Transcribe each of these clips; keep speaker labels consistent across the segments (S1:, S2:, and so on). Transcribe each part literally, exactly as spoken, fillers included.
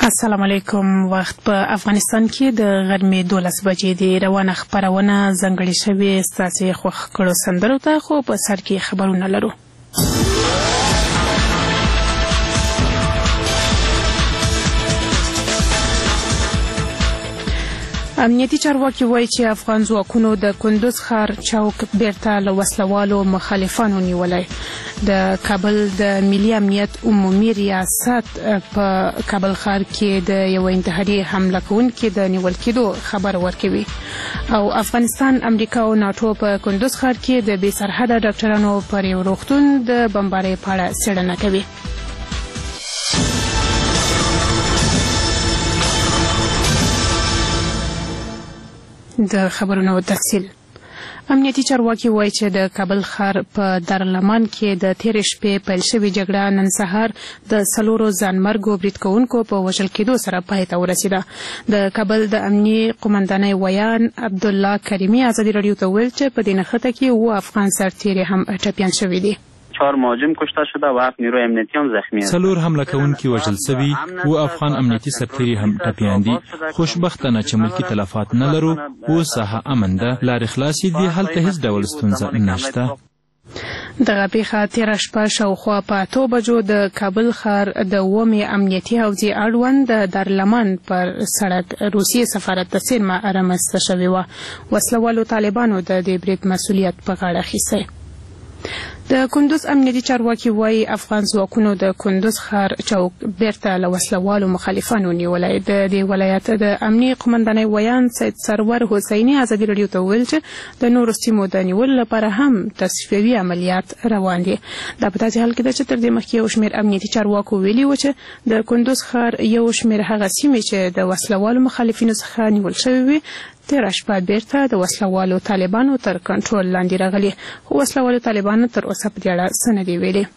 S1: السلام علیکم. وخت په افغانستان کې د غرمې دولس بجې دی. روانه خپرونه ځانګړې شوې ستاسې خوښ کړو سندرو ته، خو په سر کې خبرونه لرو. امنیتي چارواکي وایي چې افغان ځواکونو د کندوز ښار چوک بیرته له وسلوالو مخالفانو نیولی. د کابل د ملي امنیت عمومي ریاست په کابل ښار کې د یو انتحاري حمله کوونکي د نیول کېدو خبر ورکوي. او افغانستان، امریکا او ناټو په کندوز ښار کې د بې سرحده ډاکټرانو پر یو روغتون د بمبارۍ په اړه څېړنه کوي. د خبرونو تفصیل. امنیتي چارواکي وایي چې د کابل ښار په دارالمان کې د تېرې شپې پیل شوې جګړه نن سهار د څلورو ځانمرګو برید کوونکو په وژل کېدو سره پای ته ورسېده. د کابل د امني قومندانۍ ویان عبدالله کریمي ازادي راډیو ته وویل چې په دې نښته کې اووه افغان سرتېري هم ټپیان شوي دي.
S2: چهار مهاجم کشته شده و هفت نیروی امنیتی هم زخمی است.
S3: څلور حمله کوونکي وژل شوي و افغان امنیتي سرتېري هم ټپیان دي. خوشبختانه چې ملکي تلفات نه لرو، اوس ساحه امن ده، لارې خلاصې دي، هلته هیڅ ډول ستونزه نشته.
S1: دغه پیښه تېره شپه شاوخوا په اتو بجو د کابل ښار د اوومې امنیتي حوزې اړوند د دارالمان پر سړک روسیې سفارت ته څیرمه رامنځته شوې وه. وسلوالو طالبانو د دې برید مسؤلیت په غاړه اخیستی. د کندوز امنیتي چارواکي وایي افغان ځواکونو د کندوز ښار چوک بیرته له وسلوالو مخالفانو نیولی. د دې ولایت د امني قومندانۍ ویان سید سرور حسیني ازادي راډیو ته وویل چې د نورو سیمو د نیولو لپاره هم تصفیوي عملیات روان دي. دا په داسې حال کې ده چې تر دې مخکې یو شمېر امنیتي چارواکو ویلي و چې د کندوز ښار یو شمېر هغه سیمې چې د وسلوالو مخالفینو څخه نیول شوې وي تېره شپه بیرته د وسلوالو طالبانو تر کنټرول لاندې راغلي، خو وسلوالو طالبانو تر اوسه په دې اړه څه نه دي ویلي.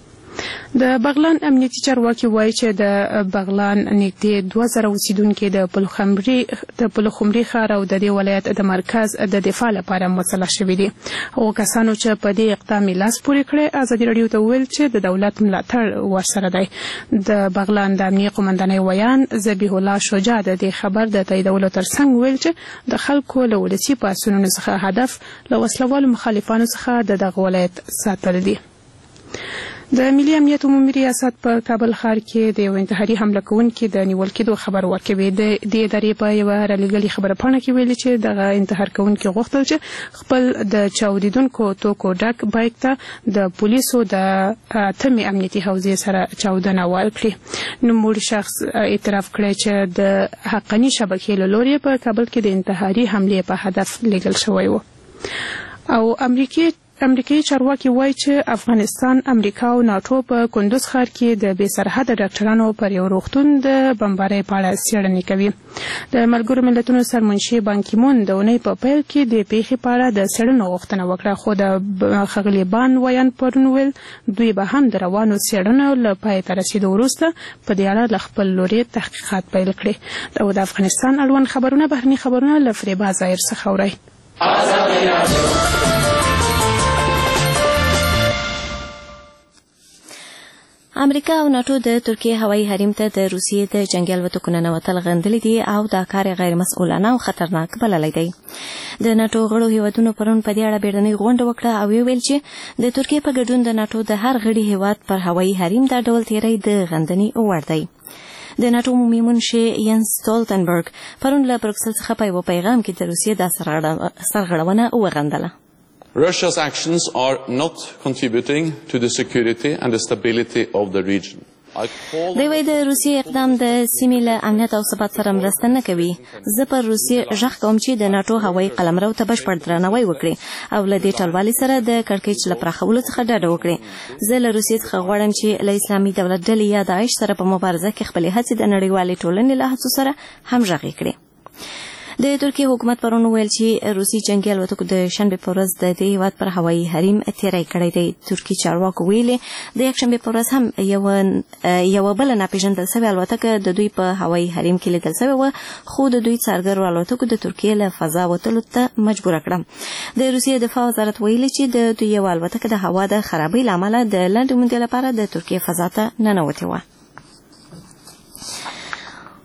S1: د بغلان امنیتي چارواکي وایي چې د بغلان نږدې دوه زره اوسیدونکي د پلخمري ښار او د دې ولایت د مرکز د دفاع لپاره مسلح شوي دي. هغو کسانو چې په دې اقدام یې لاس پورې کړی ازادي راډیو ته وویل چې د دولت ملاتړ ورسره دی. د بغلان د امني قومندانۍ ویان ذبیح الله شجاع د دې خبر د تاییدولو ترڅنګ ویل چې د خلکو له ولسي پاڅونونو څخه هدف له وسلوالو مخالفانو څخه د دغه ولایت ساتل دي. د ملي امنیت عمومي ریاست په کابل ښار کې د یو انتحاري حمله کوونکي د نیول کېدو خبر ورکوي. د دې ادارې په یوه رالیږلې خبره پاڼه کې ویلي چې دغه انتحار کوونکي غوښتل چې خپل د چاودیدونکو توکو ډک بایک ته د پولیسو د اتمې امنیتي حوزې سره چاودنه ورکړي. نوموړي شخص اعتراف کړی چې د حقاني شبکې له لورې په کابل کې د انتحاري حملې په هدف لیږل شوی و. او امریکای امریکایي چارواکي وایي چې افغانستان، امریکا او ناټو په کندوز ښار کې د بې سرحده ډاکټرانو پر یو روغتون د بمبارۍ په اړه څېړنې کوي. د ملګرو ملتونو سرمنشي بان کی مون د اونۍ په پیل کې د پیښې په اړه د څېړنو غوښتنه وکړه، خو د ښاغلي بان ویان پرون ویل دوی به هم د روانو څېړنو له پای ته رسېدو وروسته په دې اړه له خپل لوري تحقیقات پیل کړي. او د افغانستان اړوند خبرونه، بهرني خبرونه له فریبا ظاهر څخه اورئ.
S4: امریکا او ناټو د ترکیې هوایي حریم ته د روسیې د جنګي الوتکو ننوتل غندلي دي او دا کار غیر مسؤلانه او خطرناک بللی دی. د ناټو غړو هیوادونو پرون په دې اړه بیړنۍ غونډه وکړه او ویل چې د ترکیې په ګډون د ناټو د هر غړي هیواد پر هوایي حریم دا ډول تیری د غندنې وړ دی. د ناټو عمومي منشي ینس سټولټنبرګ پرون له بروکسل څخه په یو پیغام کې د روسیې دا سرغړونه وغندله.
S5: Russia's actions are not contributing to the security and the stability of the region.
S4: دوی وایي د روسیې اقدام د سیمې له امنیت او ثبات سره مرسته نه کوي. زه پر روسیې غږ کوم چې د ناټو هوایي قلمرو ته بشپړ درناوی وکړي او له دې ټلوالې سره د کړکېچ له پراخولو څخه ډډه وکړي. زه له روسیې څخه غواړم چې له اسلامي دولت ډلې یا داعش سره په مبارزه کې خپلې هڅې د نړیوالې ټولنې له هڅو سره همغږې کړي. د ترکیې حکومت پرون ویل چې روسي جنګي الوتکو د شنبې په ورځ د دې هیواد پر هوایي حریم تیری کړی دی. ترکي چارواکو ویلي د یکشنبې په ورځ هم یوه یوه بله ناپېژندل سوې الوتکه د دوی په هوایي حریم کې لیدل سوې وه، خو د دوی څارګرو الوتکو د ترکیې له فضا وتلو ته مجبوره کړه. د روسیې دفاع وزارت ویلي چې د دوی یوه الوتکه د هوا د خرابۍ له امله د لنډې مودې لپاره د ترکیې فضا ته ننوتې وه.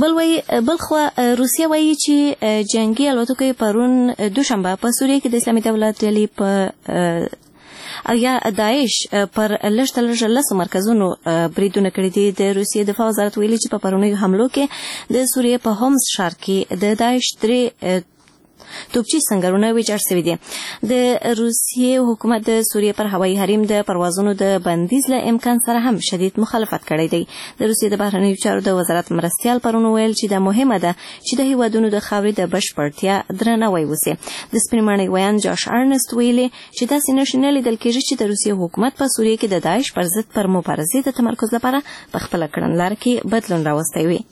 S4: بل وی بل خو روسیه وایي چې جنگي الوتکې پرون دوشنبه په سوریه کې د اسلامي دولت ډلې په او یا داعش پر لږ تر لږه لسو مرکزونو بریدونه کړي دي. د روسیې دفاع وزارت ویلي چې په پرونیو حملو کې د سوریې په هومس ښار کې د داعش درې توپچي سنگرونه ویجاړ شوي دي. د روسیې حکومت د سوریې پر هوایي حریم د پروازونو د بندیز له امکان سره هم شدید مخالفت کړی دی. د روسیې د بهرنیو چارو د وزارت مرستیال پرون ویل چې دا مهمه ده چې د هیوادونو د خاورې د بشپړتیا درناوی وسي. د سپینمانۍ ویان جاش ارنست ویلي چې داسې نشي نه لیدل کېږي چې د روسیې حکومت په سوریې کې د داعش پر ضد پر مبارزې د تمرکز لپاره په خپله کړنلاره کې بدلون راوستی وي.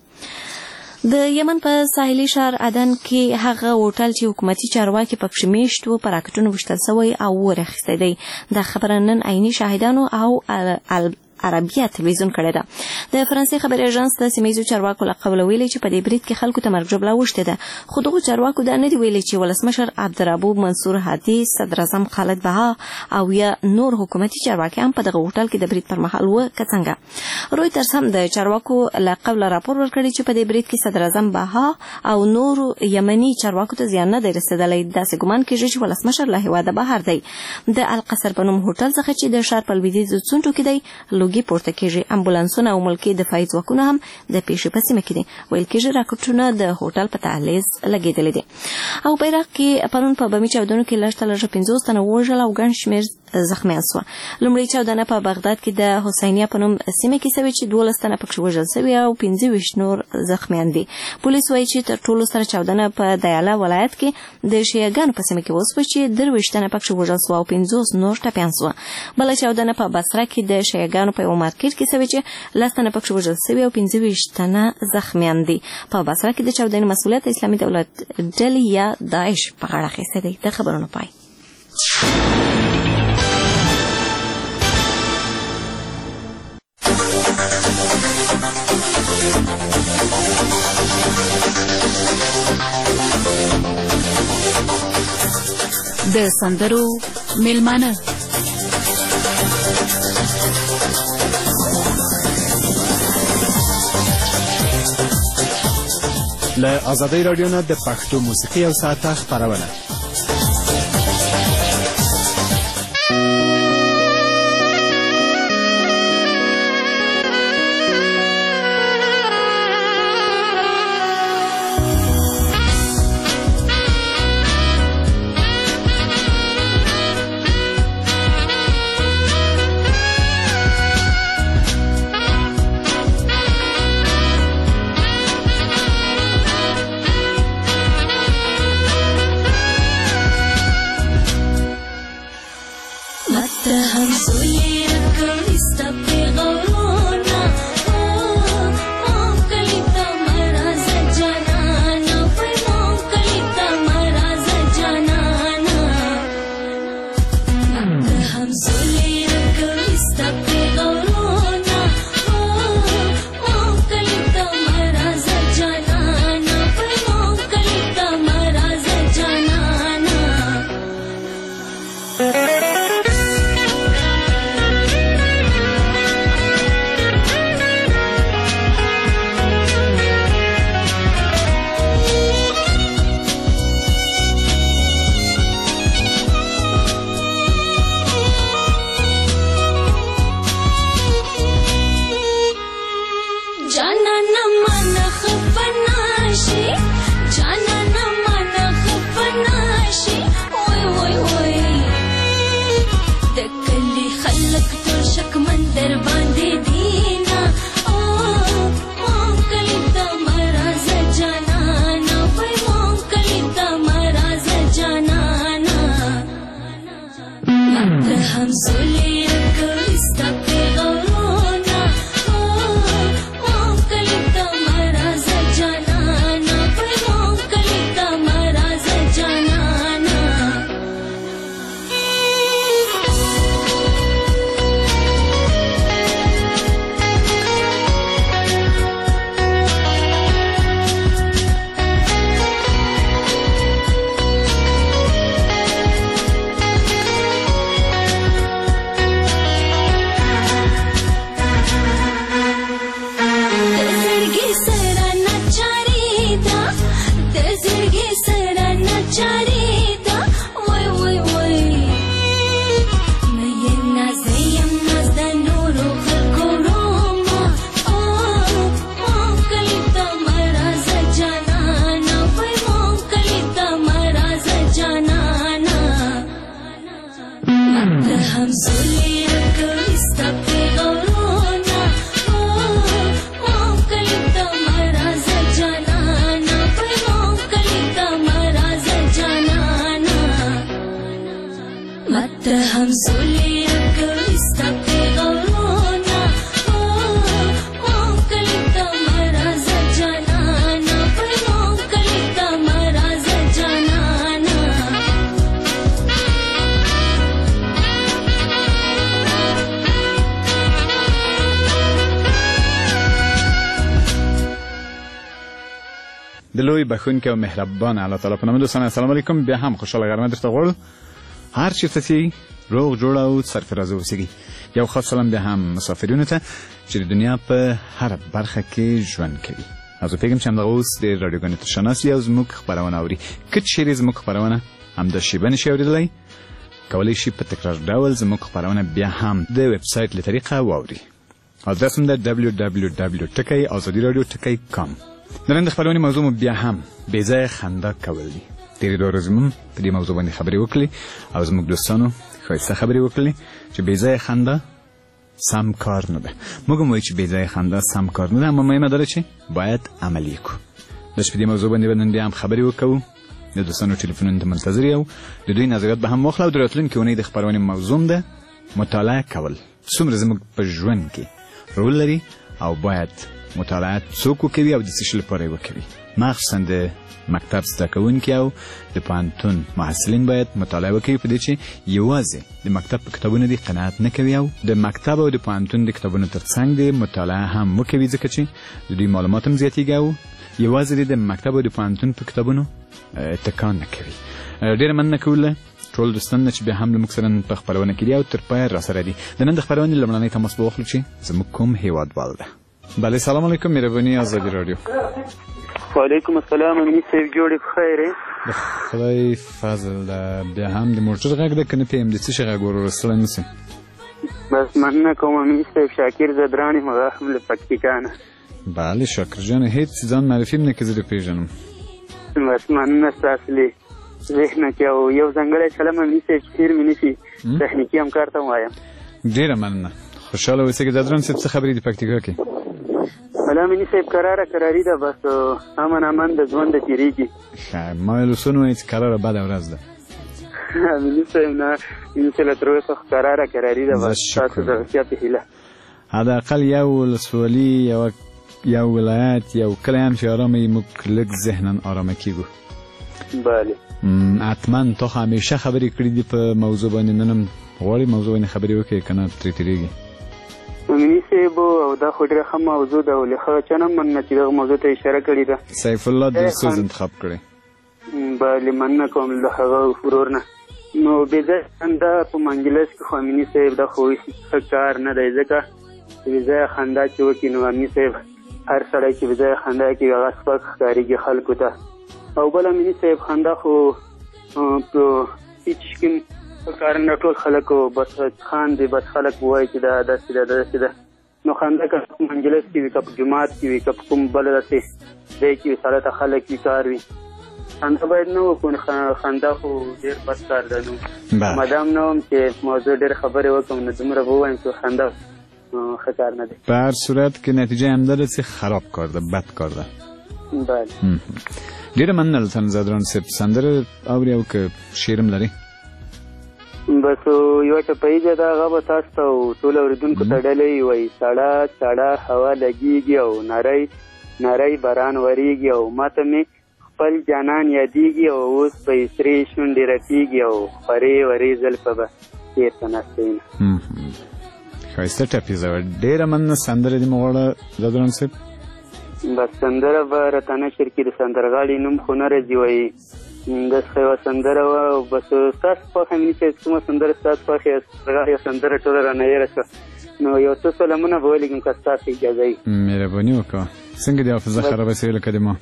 S4: د یمن په ساحلي ښار عدن کې هغه هوټل چې حکومتي چارواکي پکښې میشت وو په راکټونو ویشتل سوی او اور اخیستی دی. دا خبره نن عیني شاهدانو او عربیه تلویزیون کړې ده. د فرانسې خبري اژانس د سیمه چارواکو له قوله ویلي چې په دې برید کې خلکو ته مرګ ژوبله اوښتې ده، خو دغو چارواکو دا نه دي ویلي چې ولسمشر عبدالربوب منصور هادي، صدر اعظم خالد بها او یا نور حکومتي چارواکي هم په دغه هوټل کې د برید پر مهال وو که څنګه. رویټرز هم د چارواکو له قوله راپور ورکړی چې په دې برید کې صدر اعظم بها او نور یمني چارواکو ته زیان نه دی رسېدلی. داسې ګمان کېږي چې ولسمشر له هېواده بهر دی. د القصر په نوم هوټل څخه چې د ښار په لویدیځو څنډو کې دی لوګي پورته کېږي. امبولانسونه او ملکي دفاعي ځواکونه هم د پیښې په سیمه کې دي. ویل کېږي راکټونه د هوټل په دهلیز لګېدلي دي. او په عراق کې پرون په بمي چاودنو کې لږ تر لږه پنځوس تنه ووژل او ګڼ شمېر زخمیان سوه. لومړۍ چاودنه په بغداد کې د حسینیه په نوم سیمه کې سوې چې دولس تنه پکښې وژل سوي او پنځه ویشت نور زخمیان دي. پولیس وایي چې تر ټولو ستره چاودنه په دیاله ولایت کې د شیعهګانو په سیمه کې وسوه چې درویشت تنه پکښې وژل سوه او پنځوس نور ټپیان سوه. بله چاودنه په بصره کې د شیعهګانو په یو مارکېټ کې سوې چې لس تنه پکښې وژل سوي او پنځه ویشت تنه زخمیان دي. په بصره کې د چاودنې مسؤلیت اسلامي دولت ډلې یا داعش په غاړه اخیستی دی. د خبرونو پای.
S1: د سندرو میلمانه
S6: له آزادۍ راډیو نه د پښتو موسیقي او ساعته خپرونه. د لوی بخښونکي او مهربان الله تعالی په نامه دوستان السلام علیکم. بیا هم خوشاله غرمه درته غواړو. هر چیرته چې روغ جوړ او سرفرازه اوسئ. یو خاص سلام بیا هم مسافرینو ته چې د دنیا په هر برخه کې ژوند کوي. زه فکر کوم چې همدغه اوس د رادیوګانې ترشناس او زموږ خپرونه اوري. که چیرې زموږ خپرونه همدا شیبه نشي اورېدلی، کولی شي په تکرار ډول زموږ خپرونه بیا هم د ویب سایټ له طریقه واوري. ادرس هم د دبلیو دبلیو دبلیو ټکی ازادي رادیو ټکی کام. د نن د خپرونې موضوع مو بیا هم بې ځایه خندا کول دي. تېرې دوه ورځې مو په دې موضوع باندې خبرې وکړلې او زموږ دوستانو ښایسته خبرې وکړلې چې بې ځایه خندا سم کار نه ده. موږ هم وایو چې بې ځایه خندا سم کار نه ده، اما مهمه دا ده چې باید عملي کړو. داسې په دې موضوع باندې به نن بیا هم خبرې وکړو. د دوستانو ټلیفونونو ته منتظر یو. د دوی نظریات به هم واخلو. د راتلونکې اونۍ د خپرونې موضوع ده مطالعه کول. څومره زموږ په ژوند کې رول لري او باید مطالعه څوک وکوي او د څه شي لپاره یې وکوي. مخصوصا د مکتب زده کوونکي او د پوهنتون محصلین باید مطالعه وکوي په دې چې یوازې د مکتب په کتابونو دې قناعت نه کوي او د مکتب او د پوهنتون د کتابونو ترڅنګ دې مطالعه هم وکوي، ځکه چې د دوی معلومات هم زیاتېږي او یوازې د مکتب او د پوهنتون په کتابونو اتکا نه کوي. ډېره مننه کوله ټول دوستان چې بیا هم له موږ سره په خپرونه کې دي او تر پایه راسره دي. د نن د خپرونې لومړنی تماس به واخلو چې زموږ کوم هېوادوال ده. بله سلام علیکم، مهرباني ازادي رادیو.
S2: وعلیکم السلام، امني صاحب جوړې بخیر یې؟
S6: د خدای فضل ده. بیا هم د موټر غږ ده که نه پوهېږم د څه شي غږ ورورسلی نه سي.
S2: بس مننه کوم امني صاحب، شاکر زدران یم، هغه هم له پکتیکا نه.
S6: بله شاکر جانه، هېڅ ځان معرفي هم نه که زه دې پېژنم.
S2: بس مننه ستاسو له ذهنه کې او یو ځانګړی سلام امني صاحب چې هېر مې نه شي، تخنیکي همکار ته هم وایم. ډېره
S6: مننه، خوشحاله اوسئ. زدران صاحب څه خبرې دي پکتیکا کې؟
S2: سلام امني صاحب، کراره کراري ده، بس امن امن د ژوند تېرېږي.
S6: ما ویل اوسونه وایي چې کراره بده ورځ ده.
S2: امني صاحب نه، انشاءالله تر اوسه کراره کراري ده، بس ستاسو د روغتیا په هیله.
S6: حداقل یو ولسوالي یو یو ولایت یو کلی هم چې ارامه وي موږ لږ ذهنا ارامه کېږو.
S2: بله
S6: حتما تا خو همیشه خبرې کړي دي په موضوع باندې، نن هم غواړې موضوع باندې خبرې وکړې که نه ترې تېرېږي؟
S2: امني صاحب او دا خو ډېره ښه موضوع ده او له ښه چا نه مننه چې دغه موضوع ته اشاره کړې ده.
S6: سیف الله دلسوز انتخاب کړی.
S2: بله مننه کوم له هغه ورور نه. نو بې ځایه خندا په منجلس کې خو امني صاحب دا خو ښه کار نه دی، ځکه چې بې ځایه خندا چې وکړي نو امني صاحب هر سړی چې بې ځایه خندا کوي هغه سپک ښکارېږي خلکو ته. او بل امني صاحب خندا خو په هېڅ کې کار نه، ټول خلک بس خاندي، بس خلک وایي چې دا داسې ده داسې ده. نو خندا که په منجلس کې وي، که په جومات کې وي، که په کوم بل داسې ځای کې وي، سړی ته خلک وي کار وي، خندا باید نه وکړو. خندا خو ډېر بد کار ده. نو مدام نه وم چې موضوع ډېر خبرې وکړم نو دومره به ووایم چې خندا ښه کار نه دی.
S6: په هر صورت کې نتیجه همدا ده چې خراب کار ده، بد کار ده.
S2: بله
S6: ډېره مننه لطفا زدران صاحب. سندره اوري او که شعر هم لرې؟
S2: بس یوه ټپهیزه ده، هغه به تاسو ته او ټولو اورېدونکو ته ډلې وایي: سړه سړه هوا لګېږي او نری نری باران ورېږي او ماته مې خپل جانان یادېږي او اوس به یې سرې شونډې رپېږي او خورې ورې زلفه به چېرته نستې نه.
S6: ښایسته ټپیزه وه، ډېره مننه. سندره دې مو غواړه زدران صاحب؟
S2: بس سندره به راته نشر کړي، د سندرغاړي نوم خو نه راځي وایي. داسې یوه سندره وه او بس ستاسو خوښه امني صاحب کومه سندره ستاسو خوښه یې سندرغاړې سندره ټوله رانه هېره شوه، نو یو څه سلامونه به ولیکم که ستاسو اجازه وي.
S6: مهرباني وکړه. څنګه دې حافظه خرابه شوې لکه د ما؟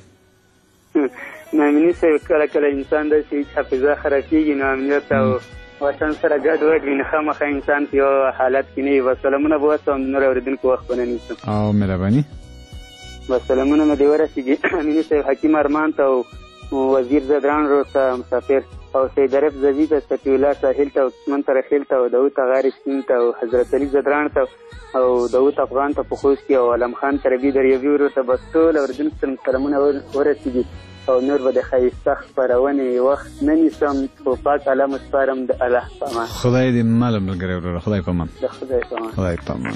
S2: نو امني صاحب کله کله انسان داسې حافظه خرابېږي نو امنیت او وطن سره ګډ وډ وي نو خامخا انسان په یو حالت کې نه وي. بس سلامونه به واستوم، نور اورېدونکو وخت به نه نیسم.
S6: او مهرباني.
S2: بس سلامونه مې دې ورسېږي امني صاحب، حکیم ارمان ته او وزیر زدران روز ته مسافر او سید عرف زوی ته، صفي الله ساحل ته او قسمن ترخیل ته او داود غار سپین ته او حضرت علي زدران ته او داود افغان ته په خوست کې او علم خان تربي دریابي ورور ته بس ټول اورېدونکو ته سلامونه ورسېږي او نور به د ښایسته خپرونې وخت نه نیسم. په پاک الله مو سپارم، د الله په امان.
S6: خدای دې مل ملګری وروره. خدای په امان.
S2: د خدای په امان.
S6: خدای په امان.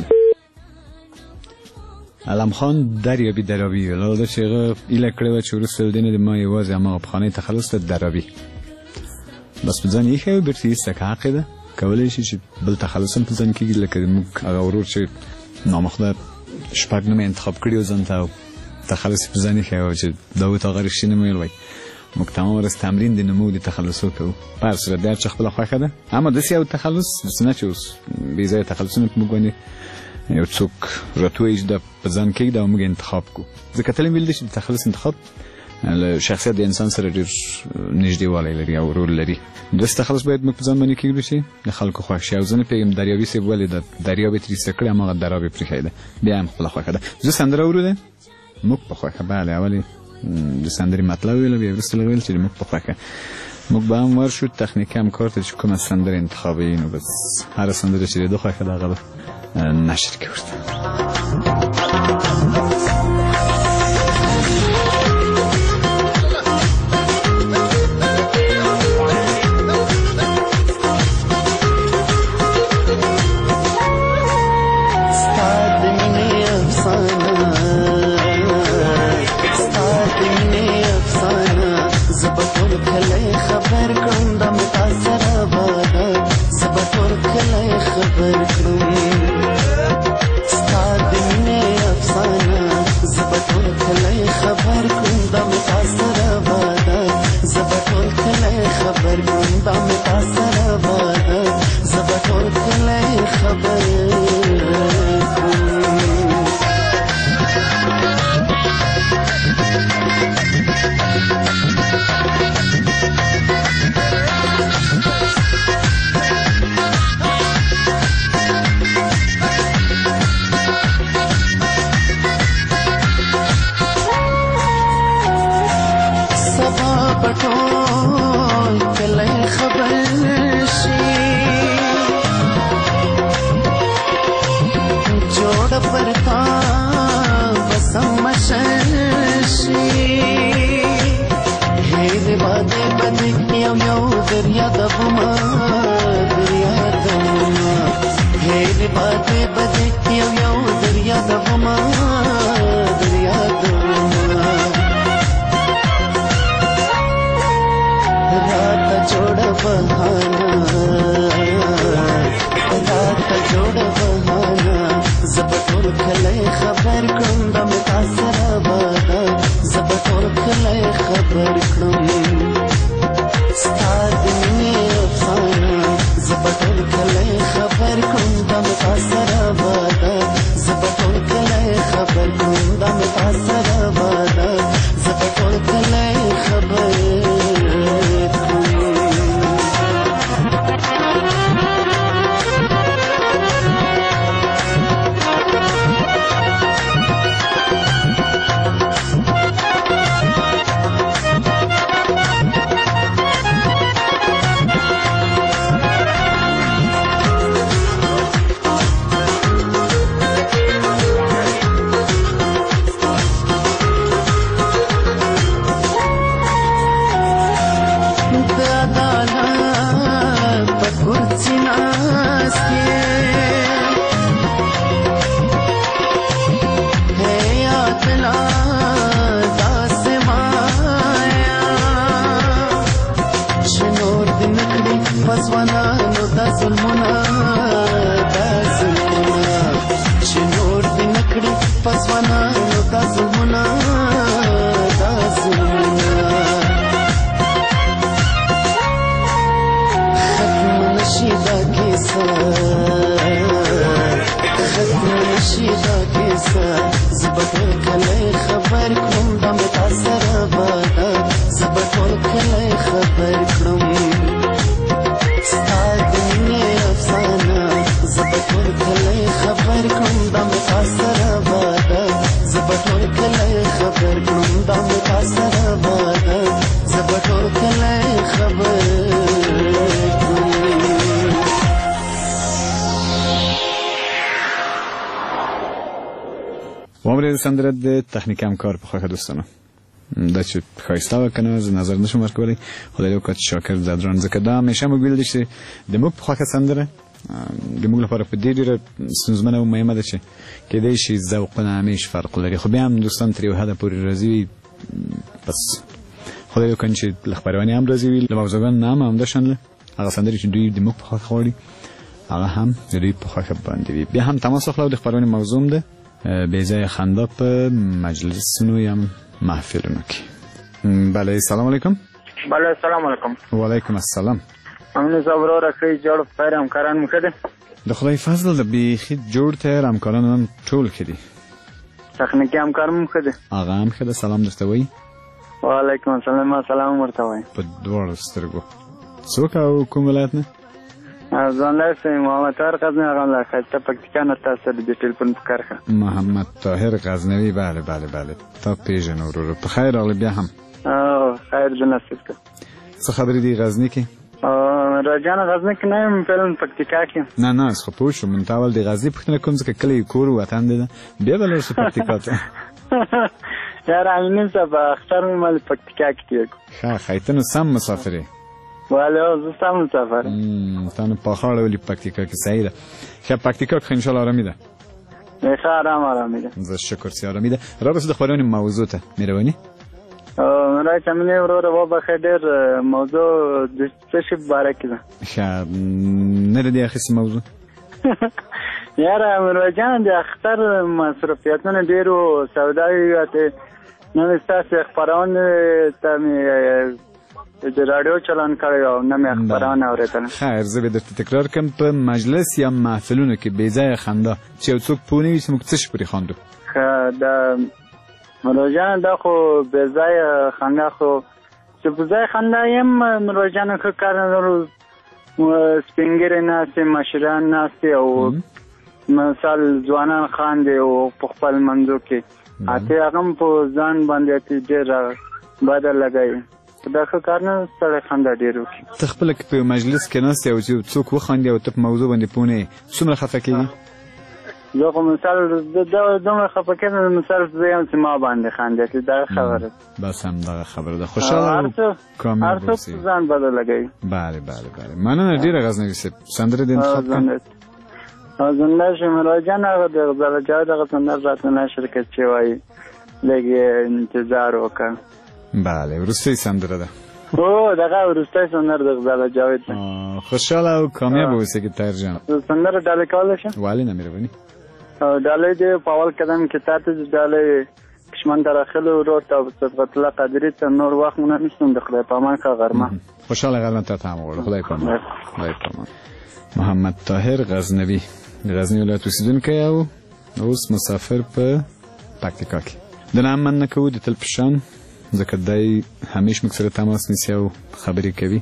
S6: علم خان دریابي درابي ویل دا چې هغه ایله کړې وه چې وروسته له دې نه د ما یوازې هماغه پخوانی تخلص ته درابي بس په ځان یې ایښی و بېرته یې ایسته که حق یې ده کولی شي چې بل تخلص هم په ځان کېږي لکه زموږ هغه ورور چې نامخده شپږ نومې انتخاب کړي و ځان ته او تخلص په ځان کې او چې دا وته غریشي نه ویل وای موږ تمام ورځ تمرین د نمو د تخلص وکړو پر سره د هر خپل خوښه ده اما د سیاو تخلص نه چې اوس بې ځای تخلصونه موږ باندې یو څوک راتویج د ځان کې دا موږ انتخاب کو ځکه تل ویل چې تخلص انتخاب له شخصیت د انسان سره ډیر نږدېوالی لري او رول لري د تخلص باید موږ په ځان باندې کېږو چې د خلکو خوښ شي او زه نه پوهېږم دریابي صاحب ولې د دریاب یې ترې ایسته کړی هماغه دراب یې پرېښی ده بیا هم خپله خوښه ده زه سندره اورو ده موږ په خوښه بله اول د سندرې مطلب ویل بیا وروسته ویل چې موږ په خوښه موږ به هم ورشو تخنیکي همکار ته چې کومه سندره انتخابوي نو بس هره سندره چې د ده خوښه ده هغه به نشر کړي ورته سندره د تخنیک همکار په خوښه دوستانو دا چې ښایسته وه که نه زه نظر نشم ورکولی خدای وکړه چې شاکر زدران ځکه دا همیشه موږ ویل دي چې د موږ په خوښه سندره د موږ لپاره په دې ډېره ستونزمنه او مهمه ده چې کیدای شي ذوقونه همیش فرق لري خو بیا هم دوستان تر یو حده پورې راضي وي بس خدای وکړي چې له خپرونې هم راضي وي له موضوعګانو نه هم همداشان هغه سندرې چې دوی د موږ په خوښه غواړي هغه هم د دوی په خوښه باندې وي بیا هم تماس واخلو د خپرونې موضوع ده بې ځایه خندا په مجلسونو یا محفلونو کې. بله سلام علیکم.
S7: بله سلام علیکم.
S6: وعلیکم السلام.
S7: امنو صاحب ورور اخی جوړ خیر همکاران مو ښه دي؟
S6: د خدای فضل د بیخي جوړ تیار همکاران هم ټول ښه دي.
S7: تخنیکي همکار مو ښه دي؟
S6: هغه هم ښه ده. سلام درته وایي.
S7: وعلیکم السلام. سلام ورته وایي
S6: په دواړو سترګو. څوک او کوم ولایت نه؟
S7: ځوانلای سئ محمد طاهر غزنوي. هغه هم له ښایسته پکتیکا نه تاسو سره د ټلیفون په کار ښه.
S6: محمد طاهر غزنوي. بله بله بله تا پېژنو ورورو. په خیر راغلی بیا هم.
S7: خیر دې نصیب کړه.
S6: څه خبرې دي غزني کې؟
S7: راجان غزني کې نه یم، فعلا پکتیکا کې.
S6: نه نه خو پوه شوم. تا ول د غزني پوښتنه کوم ځکه کلی کور وطن دی بیا به لاړ شو پکتیکا ته.
S7: یاره امین صاحب اختر مې مال پکتیکا کې تېر کړو.
S6: ښه ښایته نو سم مسافر یې؟
S7: والله زه سم مسافر
S6: یم. تا نو پاخاړه ولي پکتیکا کې صحیح ده. ښه پکتیکا کې انشاءالله آرامي ده؟
S7: ښه آرام آرامي ده.
S6: زه شکر چې آرامي ده. رابسې د خپرونې موضوع ته مهرباني.
S7: رای چمنې وروره وبخښه ډېر موضوع د څه شي په باره کې ده؟
S6: ښه نه ده دې اخیستې موضوع؟
S7: یاره میرویس جان د اختر مصروفیتونه ډېر وو. سودا وي نن ستاسو خپرونې ته مې د راډیو چلان کړی او نه مې خپرونه اورېدله.
S6: خیر زه به درته تکرار کړم. په مجلس یا محفلونو کې بې ځایه خندا چې یو څوک پوه نه وي چې موږ څه شي پرې خاندو.
S7: ښه د میرویس جان دا خو بې ځایه خندا خو چې په ځای خندا یم میرویس جان ښه کار نه لرو. سپین ږیري ناستې مشران ناستې او مثال ځوانان خاندي او په خپل منځو کې اته هغه هم په ځان باندې ډېر بده لګوي. دا ښه کار نه سړی خندا ډېر وکړي.
S6: ته خپله که په مجلس کې ناست یې او چې څوک وخاندي او ته په موضوع باندې پوه نه یې څومره خفه کېږي؟
S7: زه خو مثال دومره خفه کېږم مثال زه یم چې ما باندې خاندي. دغه خبره
S6: بس همدغه خبره ده. خوشحاله او کامیاب
S7: اوسئ. هر څوک ځان بده لګوي.
S6: بله بله بله مننه ډېره غزنوي صاحب. سندرې دې انتخاب کړم.
S7: زنده شو میرویس جان هغه د غزاله جاوید هغه سندر راته نشر کړ چې وایي لږ انتظار وکړه.
S6: بله وروستۍ سندره ده.
S7: او دغه وروستی سندر د غزاله جاوید ده.
S6: خوشحاله او کامیاب اوسئ طاهر جان.
S7: سندره ډالۍ کولی شم؟
S6: ولې نه مهرباني.
S7: ډالۍ دې په اول قدم کې تا ته ډالۍ کشمن تراخلو ورور ته صدقت الله قادري ته نور وخت مو نه نیسم. د خدای په امان ښه غرمه. خوشحاله
S6: غرمه ته ته هم غواړو. خدای په امان. خدای په امان. محمد طاهر غزنوي د غزني ولایت اوسېدونکی او اوس مسافر په پکتیکا کې. د نه هم مننه کوو د تل په شان ځکه دی همیش موږ سره تماس نیسي او خبرې کوي.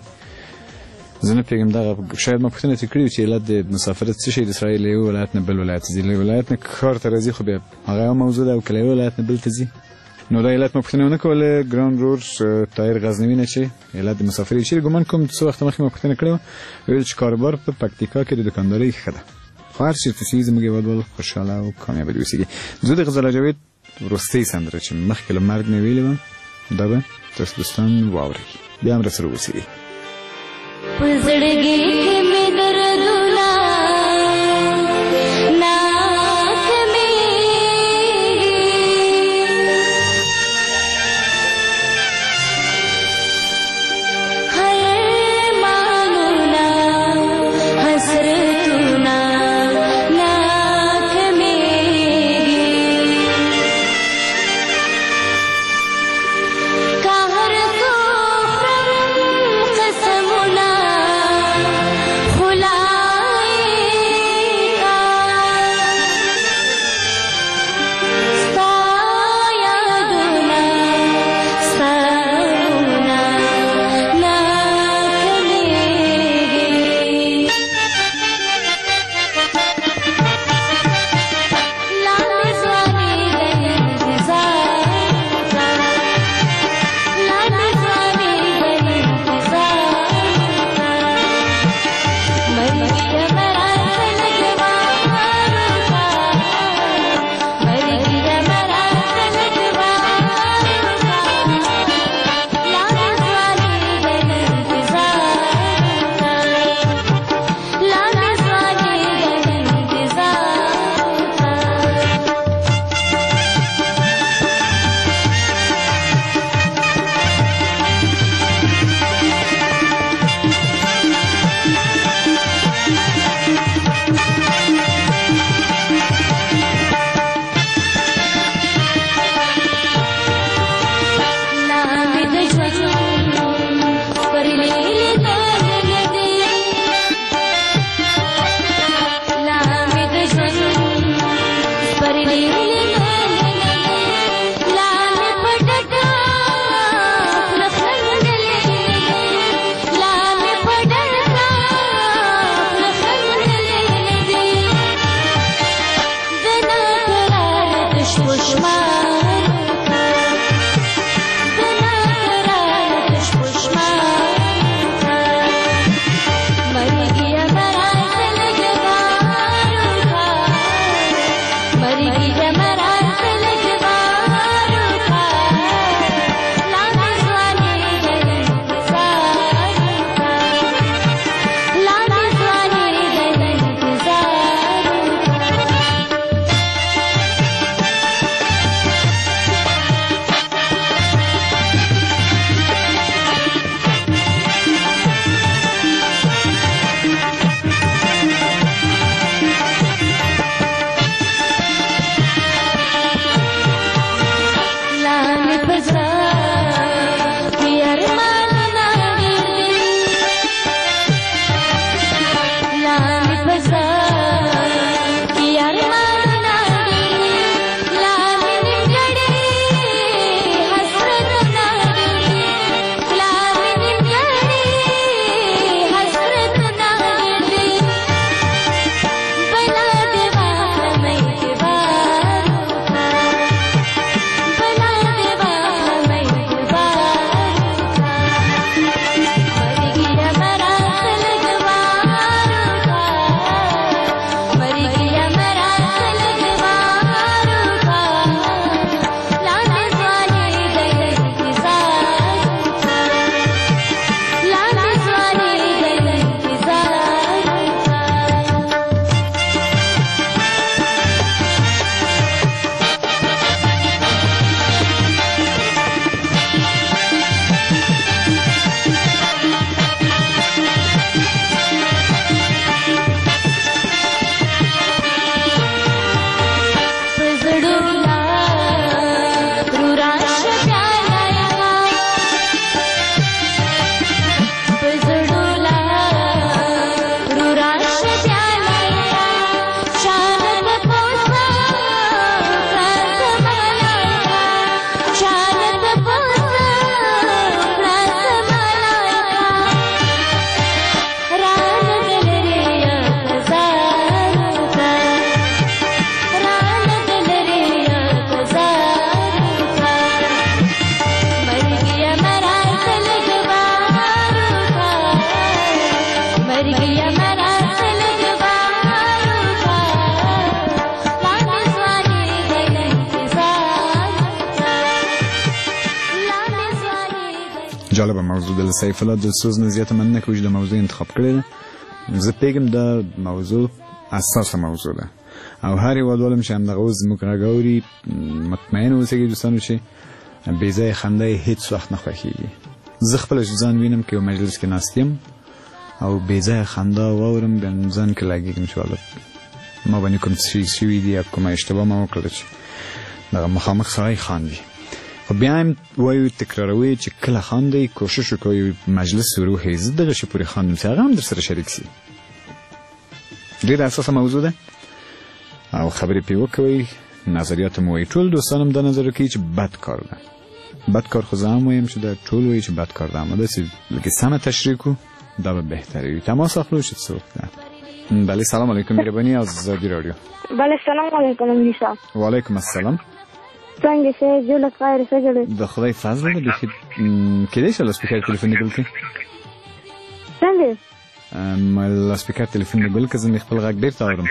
S6: زه نه پوهېږم دغه شاید ما پوښتنه ترې کړې وي چې علت د مسافرت څه شی د اسرائیل له یو ولایت نه بل ولایت ته ځي. له ولایت نه ښار ته راځي خو بیا هغه یوه موضوع ده او که له یو ولایت نه بل ته ځي نو دا علت ما پوښتنه ونه کوله ګران ورور طاهر غزنوي نه چې علت د مسافرۍ چیرې ګمان کوم څو وخته مخکې ما پوښتنه کړې وه ویل چې کاروبار په پکتیکا کې د دوکاندارۍ ښه ده. خو هر چېرته چې زموږ هېواد وال خوشحاله او کامیابه دې اوسېږي. زه د غزاله جاوید وروستۍ سندره چې مخکې له مرګ نه ویلې وم دا به تاسو دوستان واورئ بیا هم راسره اوسېږئ.
S8: په زړګي کې مې دردونه
S6: جالبه موضوع د سیف الله د سوز نه زیاته مننه کوي د موضوع انتخاب کړی زه پیګم د موضوع اساسه موضوع ده او هر یو ډول چې هم دغه زموږ راګوري مطمئن اوسئ دوستانو چې بې ځایه خندا هیڅ وخت نه خوښیږي زه خپل ځان وینم چې مجلس کې ناست یم او بې ځایه خندا واورم بیا ځان کې لګېږم چې والله ما باندې کوم څه شوي دي یا کومه اشتباه ما وکړله چې دغه مخامخ سړی خاندي خو بیا هم وایو تکراروي چې کله خاندئ کوشش وکړئ مجلس وروحي زه دغه شي پورې خاندم چې هغه هم در سره شریک شي ډېره اساسه موضوع ده او خبرې پرې وکوئ نظریات مو وایي ټول دوستان هم دا نظر کوي چې بد کار ده بد کار خو زه هم وایم چې دا ټول وایي چې بد کار ده اما داسې لکه سمه تشریح کړو دا به بهتره وي تماس اخلو چې څوک ده بله سلام علیکم مهرباني از ازادي رادیو
S9: بله سلام علیکم امنی صاحب
S6: وعلیکم السلام
S9: څنګه شه جوړ خیر څه جوړ
S6: د خدای فضل دی چې کله چې لاسپیکر ټلیفون نیول کې
S9: څنګه
S6: ام لاسپیکر ټلیفون نیول کې زه خپل غږ ډیر تاورم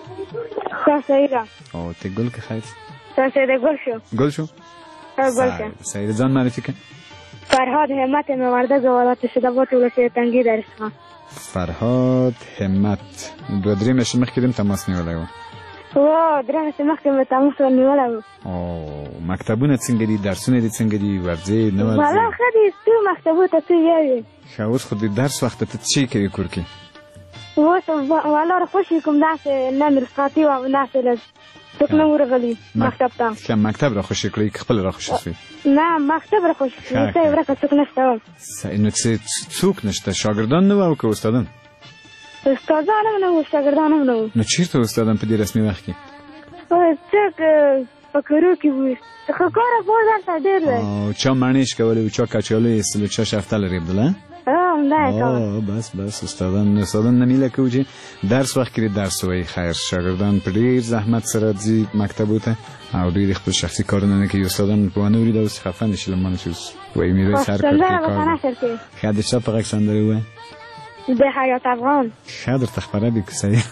S9: صحیح ده
S6: او ته ګل کې خیر
S9: صحیح ده ګل شو
S6: ګل شو
S9: ګل شو
S6: صحیح ځان معرفي کړه
S9: فرهاد همت موارد زوالات شده با طولسی تنگی درس
S6: فرهاد همت دو درې مشه مخکې دم تماس نیولی و
S9: و درې مشه مخکې مې تماس نیولی و
S6: او مکتبونه څنګه دي درسونه دي څنګه دي ورځې نه ورځې
S9: والا ښه دي ټول مکتبو ته ته یې
S6: ښه اوس خو د درس وخت ته څه کوي کور کې
S9: اوس والا خوشي کوم داسې نن رخصتي وه داسې لږ څوک نه ورغلي مکتب ته
S6: ښه مکتب را خوشي کړئ که خپله را خوشي شوي
S9: نه مکتب را خوشي کړئ ته یې ورکه څوک نشته و
S6: نو څوک نشته شاګردان نه وه او که استادان
S9: استادان هم نه وو شاګردان هم نه وو
S6: نو چېرته استادان په دې رسمي وخت کې
S9: څوک په کورو کې وي خو کاره پوه درته ډېر دی
S6: او چا مڼېش کولی و چا کچالو ایستل و چا شفتل ریبدله
S9: همدا یې
S6: کوه بس بس استادان استادان نمیله کوو چې درس وخت کې درس وایي خیر شاګردان په ډېر زحمت سره ځي مکتبو ته او دوی خپل شخصي کارونه نه کوي استادان په ونه اوري دا اوس خفه نه شي له مانه چې اوس وایي میرویس هر کار کوي ښه د چا په غږ سندرې ووایه
S9: د حیات افغان
S6: ښه درته خپره دي کوڅه یې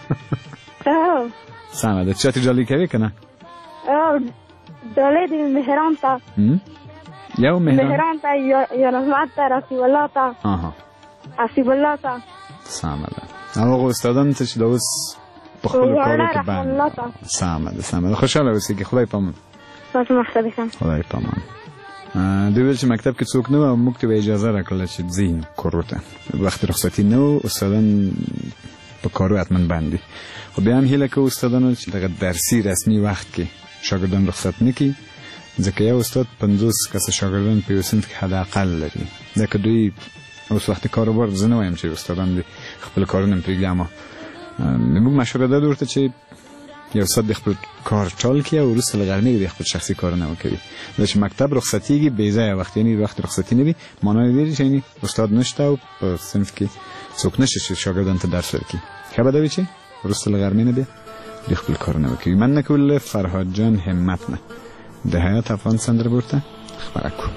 S6: سمه ده چا ته ډالۍ کوې که نه
S9: ډالۍ د مهران ته
S6: یو مهران
S9: مهران ته یا رحمت ته رسیب الله ته رسیب الله ته
S6: سمه ده هغه استادان ته چې د اوس په خپلو کارو کې باندې سمه ده سمه ده خوشحاله اوسېږي خدای پامان
S9: تاسو مخته ښه
S6: خدای پامان دوی ویل چې مکتب کې څوک نه و او موږ ته به اجازه راکړله چې ځئ کورو ته وخت رخصتي نه و استادان په کارو حتما بند دي خو بیا هم هیله کوو استادانو چې دغه درسي رسمي وخت کې شاګردان رخصت نه کړي ځکه یو استاد پنځوس کسه شاګردان په یو صنف کې حداقل لري ځکه دوی اوس وخت کاروبار زه نه وایم چې استادان دې خپل کارونه هم پرېږدي اما موږ مشوره دا ده ورته چې یو استاد د خپل کار چال کړي او وروسته له غرمې د خپل شخصي کارونه وکوي دا چې مکتب رخصتېږي بې ځایه وخت یعنې وخت رخصتي نه وي معنا یې دی چې یعنې استاد نشته او په صنف کې څوک نشته چې شاګردانو ته درس ورکړي ښه به دا وي چې وروسته له غرمې نه بیا د خپل کارونه وکوي مننه کوو له فرهاد جان همت نه د حیات افغان سندره به ورته خپره کړو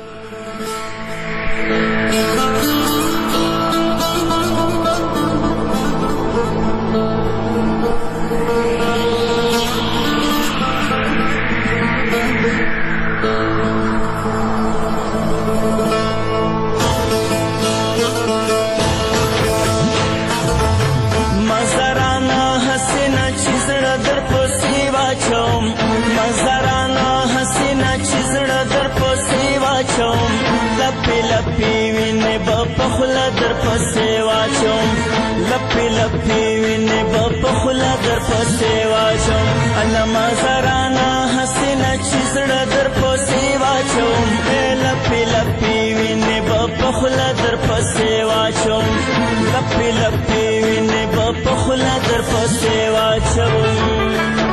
S10: پخلا در پسې واچوم لپې لپې وینې به پخلا در پسې واچوم علما زرانا حسینه چې زړه در پسې واچوم لپې لپې وینې به پخلا در پسې واچوم لپې لپې وینې به پخلا در پسې واچوم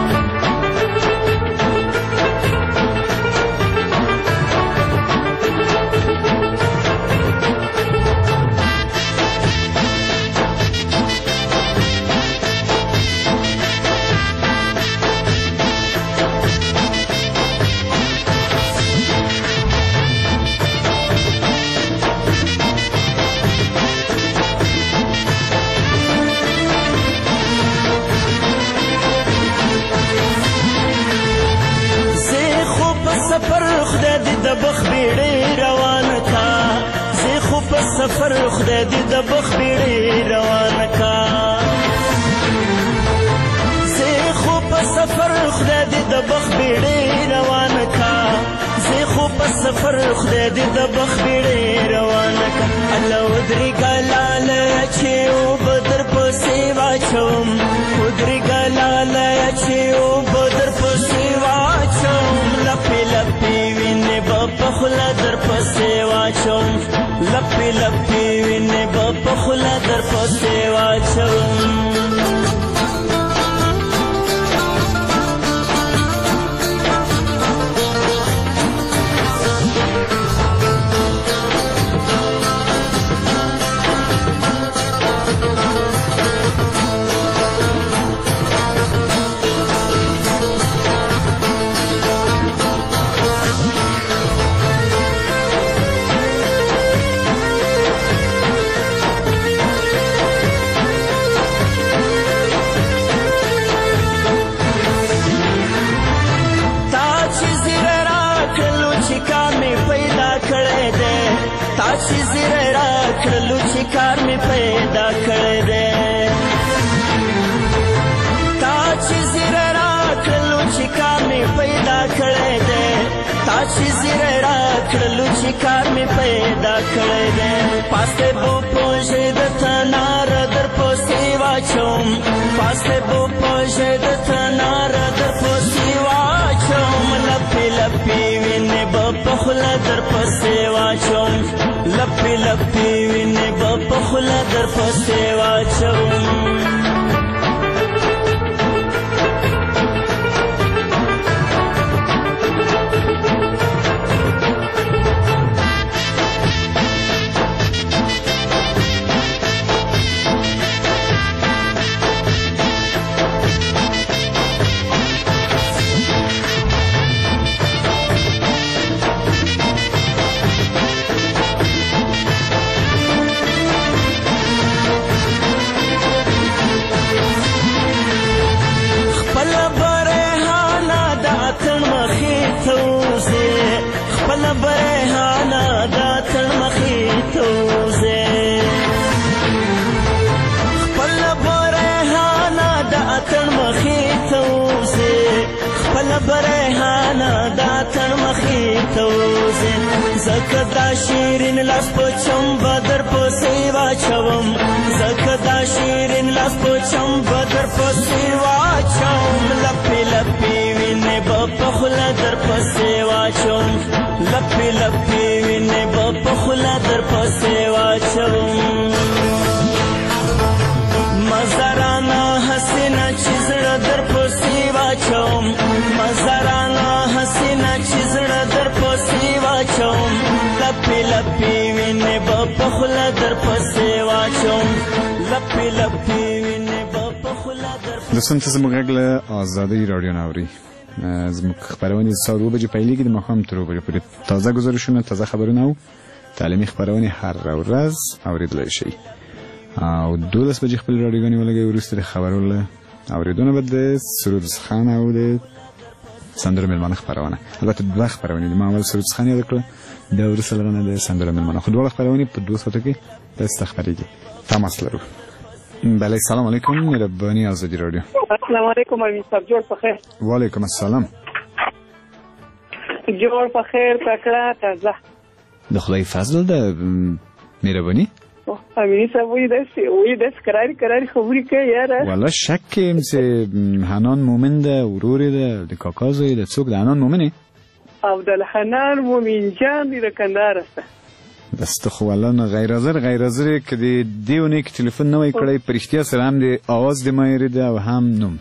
S10: سفر خدای دې د بخ بیړې روانه کا زه خو په سفر خدای دې د بخ بیړې روانه کا زه خو په سفر خدای دې د بخ بیړې روانه کا الله ودري ګلاله چې او بدر پسې واچوم ودري ګلاله چې او بدر پسې واچوم لپې لپې وینې په خلا در پسې واچوم لپې لپې وینې به په خوله در پسې واچوم چې زیره راکړلو چې کار مې پیدا کړی دی تا چې زیره راکړلو چې کار مې پیدا کړی دی تا چې زیره راکړلو چې کار مې پیدا کړی دی پاسته بو پوژې د تنار در پسې واچوم پاسته بو پوژې د تنار در پسې واچوم لپې لپې وینې به په خوله در پسې واچوم لپې لپې وینې به په خوله در پسې واچوم ته وځې خپله بریحانه دا تړ مخې ته وځې خپله بریحانه دا تړ مخې ته وځې خپله بریحانه دا تړ مخې ته وځې ځکه دا شیرین لاس په چم به در پسې واچوم ځکه دا شیرین لاس په چم به در پسې واچوم لپې لپې وینې به په خوله در پسې واچوم لپې لپې وینې به په خوله در پسې واچوم مزارانه حسینه چې زړه در پسې واچوم مزارانه حسینه چې زړه در پسې واچوم لپې لپې وینې به په خوله در پسې واچوم لپې لپې وینې به په خوله در پسې
S6: دوستان ته زموږ غږ له ازادۍ راډیو نه اورئ زموږ خپرونې ساعت اووه بجې پیلېږي د ماښام تر اووه بجې پورې تازه ګزارشونه تازه خبرونه او تعلیمي خپرونې هره ورځ اورېدلی شئ او دولس بجې خپل راډیوګانې ولګوئ وروسته د خبرو له اورېدو نه به د سرود خان او د سندرو میلمانه خپرونه البته دوه خپرونې دي ما اول سرود خان یاد کړه بیا وروسته له هغه نه د سندرو میلمانه خو دواړه خپرونې په دوه ساعتو کې داسې خپرېږي تماس لرو بله سلام علیکم مهرباني ازادي راډیو
S11: السلام علیکم امین صاحب جوړ په خیر
S6: وعلیکم السلام
S11: جوړ په خیر تکړه تازه
S6: د خدای فضل ده مهرباني
S11: امین صاحب وایي داسې وایي داسې کراري کراري خبرې کوي یاره
S6: والا شک یم چې حنان مومن ده ورور یې ده د کاکا زوی ده څوک د حنان مومن یې
S11: عبدالحنان مومن جان دی د کندهار است
S6: بس ته خو والله نه غیر حاضر غیر حاضر که د دې اونۍ کې تلیفون نه وای کړی په رښتیا سره هم د اواز د ما یېرېده او هم نوم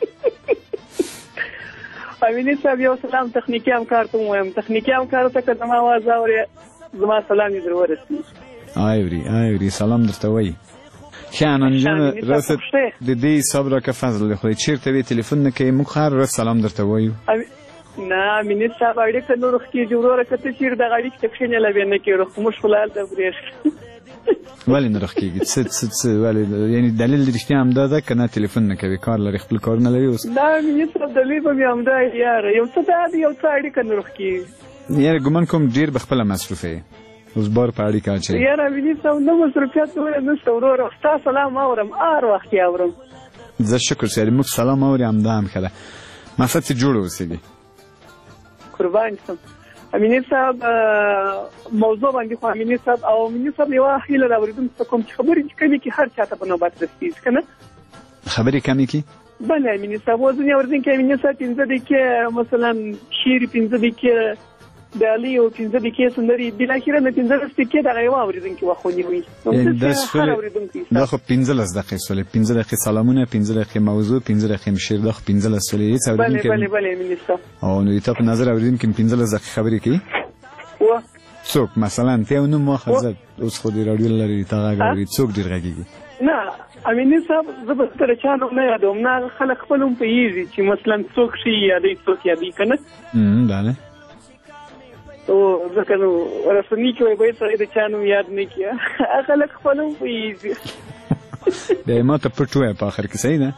S11: امیني صاحب یو سلام تخنیکي همکار ته ووایم تخنیکي همکارو ته که زما اواز اورې زما سلام یې در ورسېږي
S6: آیوري آیوري سلام درته وایي ښه حنان جانه راسه د دې حساب راکه فضل د خدای چېرته وې تلیفون نه کوې موږ هر ورځ سلام درته وایو
S11: نه امیني صاحب اړیکه نه روغ کېږي وروره که ته چېرې دغه اړیکې ته کښېنې لا بیا نه کېږي خو موږ خو له هلته برېښو
S6: ولې نه روغ کېږي څه څه څه ولې یعنې دلیل د رښتیا همدا ده که نه تلیفون نه کوي کار لري خپل کارونه لري اوس
S11: نه امیني صاحب دلیل به مې همدا یاره یو څه دا دی یو څه اړیکه نه روغ کېږي
S6: یاره ګمان کوم ډېر به خپله مصروفه یې اوس بار په اړیکه اچوي
S11: یاره امیني صاحب نه مصروفیت ویلی نشته وروره ستا سلام اورم هر وخت یې اورم
S6: زه شکر چې موږ سلام اورې همدا هم ښه ده مقصد چې جوړ اوسېږي
S11: قربان شم امیني صاحب موضوع باندې خو امیني صاحب او امیني صاحب یوه هیله د اورېدونکو څه کوم چې خبرې چې کوي کې هر چاته په نوبت رسېږي که نه
S6: خبرې کمې کړي
S11: بله امیني صاحب اوس ځینې اورېدونکي امیني صاحب پنځه دقیقې مثلا شعر پنځه دقیقې ډالۍ او پنځه دقیقې سندرې بالاخره نه پنځلس دقیقې دغه یوه اورېدونکي وخونې وي
S6: دا خو پنځلس دقیقې سولې پنځه دقیقې سلامونه پنځه دقیقې موضوع پنځه دقیقې شعر دا خو پنځلس سولې هېڅ اورېدونکی
S11: بلې بلې امیني صاحب
S6: او نو د تا په نظر اورېدونکي پنځلس دقیقې خبرې کوي څوک مثلا ته یو نوم واخله زه اوس خو د راډیو له لارې تا غږ اوري څوک ډېر غږېږي
S11: نه امیني صاحب زه به سره چا نوم نه یادوم نه هغه خلک خپل هم پوهېږي چې مثلا څوک ښي یادوي څوک یادوي که نه
S6: بله
S11: او ځکه نو رسني کې وایي باید سړی د چا نوم یاد نه کړي هغه خلک خپل هم پوهېږي
S6: بیا یې ما ته پټ ووایه په آخر کې صحیح ده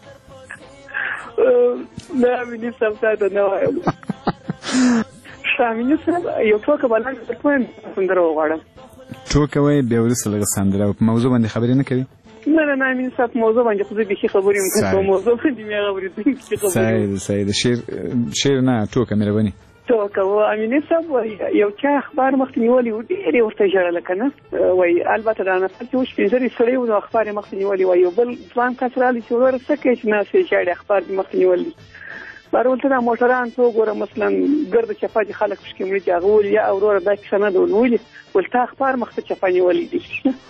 S11: نه امیني صاحب تا ته نه وایم ښه امیني صاحب یو ټوکه به لاندې درته وایم سندره وغواړم
S6: ټوکه وایي بیا وروسته لږه سندره او په موضوع باندې خبرې نه کوي
S11: نه نه نه امین صاحب موضوع باندې خو زه بیخي خبرې یم په موضوع باندې مې هغه اورېدونکي خبرې
S6: صحیح ده صحیح ده شعر شعر نه ټوکه مهرباني
S11: ټوکه و امیني صاحب وایي یو چا اخبار مخکې نیولي و ډېر یې ورته ژړله که نه وایي البته دا نفر چې وشپېنځلې سړی و نو اخبار یې مخکې نیولي وایي یو بل ځوان کس راغلی چې وروره څه کوې چې ناست یې ژاړې اخبار دې مخکې نیولي بهرحال ته دا موټران څه وګوره مثلا ګرده چپه دي خلک پشکې مړي چې هغه ولي یا وروره دا کیسه نه ده ولولي ول تا اخبار مخ ته چپه نیولي دي